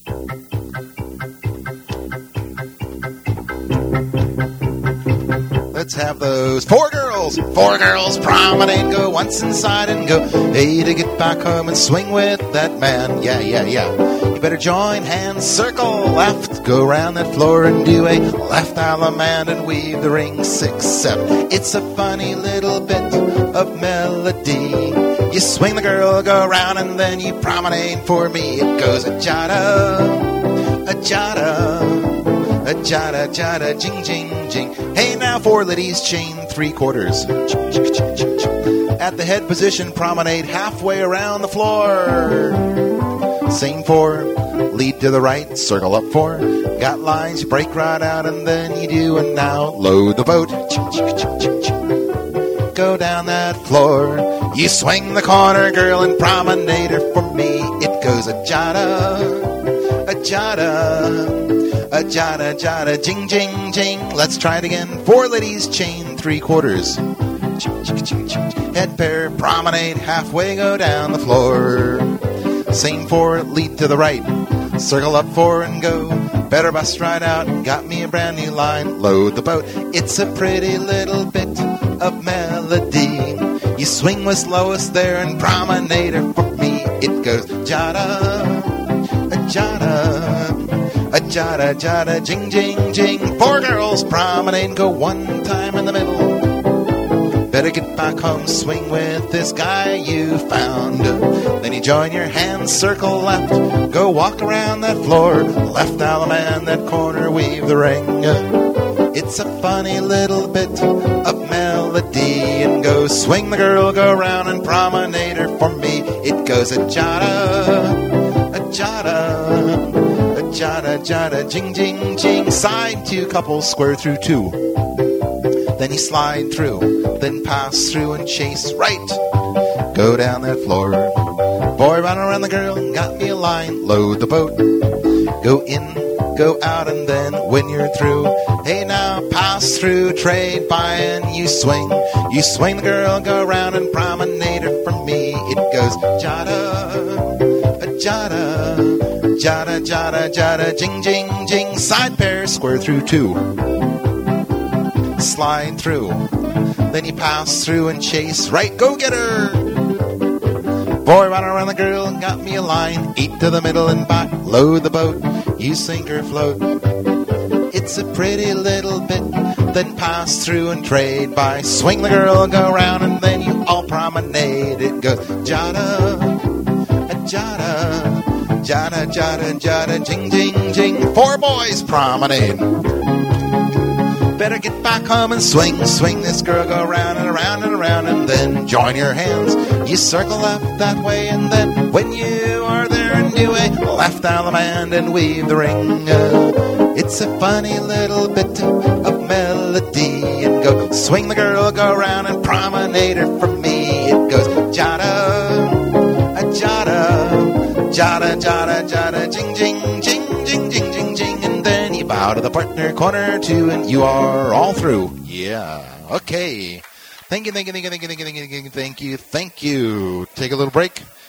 Let's have those four girls promenade, go once inside and go, hey, to get back home and swing with that man. Yeah. You better join hands, circle left, go around that floor and do a left allemande and weave the ring 6-7. It's a funny little bit of melody. You swing the girl, go around, and then you promenade for me. It goes a jada, jing, jing, jing. Hey, now 4 ladies, chain 3/4. At the head position, promenade halfway around the floor. Same 4, lead to the right, circle up 4. Got lines, you break right out, and then you do, and now load the boat. Go down that floor. You swing the corner, girl, and promenade her for me. It goes a jada, jing, jing, jing. Let's try it again. 4 ladies, chain 3/4. Head pair, promenade halfway, go down the floor. Same 4, lead to the right, circle up 4 and go. Better bust right out, got me a brand new line. Load the boat. It's a pretty little bit of melody. You swing with Lois there and promenade her for me. It goes jada, jing, jing, jing. 4 girls promenade, go one time in the middle. Better get back home, swing with this guy you found. Then you join your hands, circle left, go walk around that floor. Left allemande, that corner, weave the ring. It's a funny little bit of melody. And go swing the girl, go around and promenade her for me. It goes a jada, jing, jing, jing. Side 2 couples, square through 2. Then you slide through, then pass through and chase right. Go down that floor. Boy, run around the girl, got me a line. Load the boat. Go in, go out, and then when you're through, hey, now pass through, trade by, and you swing. You swing the girl, go around and promenade her for me. It goes jada, jing, jing, jing. Side pair, square through 2. Slide through, then you pass through and chase right. Go get her. Boy, run around the girl, got me a line. 8 to the middle and back. Load the boat, you sink or float. It's a pretty little bit. Then pass through and trade by. Swing the girl, go around, and then you all promenade. It goes jada, jing, jing, jing. 4 boys promenade. Better get back home and swing this girl, go around and around and around, and then join your hands. You circle up that way, and then when you are there and do a left allemande and weave the ring. It's a funny little bit of melody. And go swing the girl, go around and promenade her for me. It goes jada, jing, jing, jing, jing, jing, jing, jing. And then you bow to the partner, corner 2, and you are all through. Yeah. Okay. Thank you. Take a little break.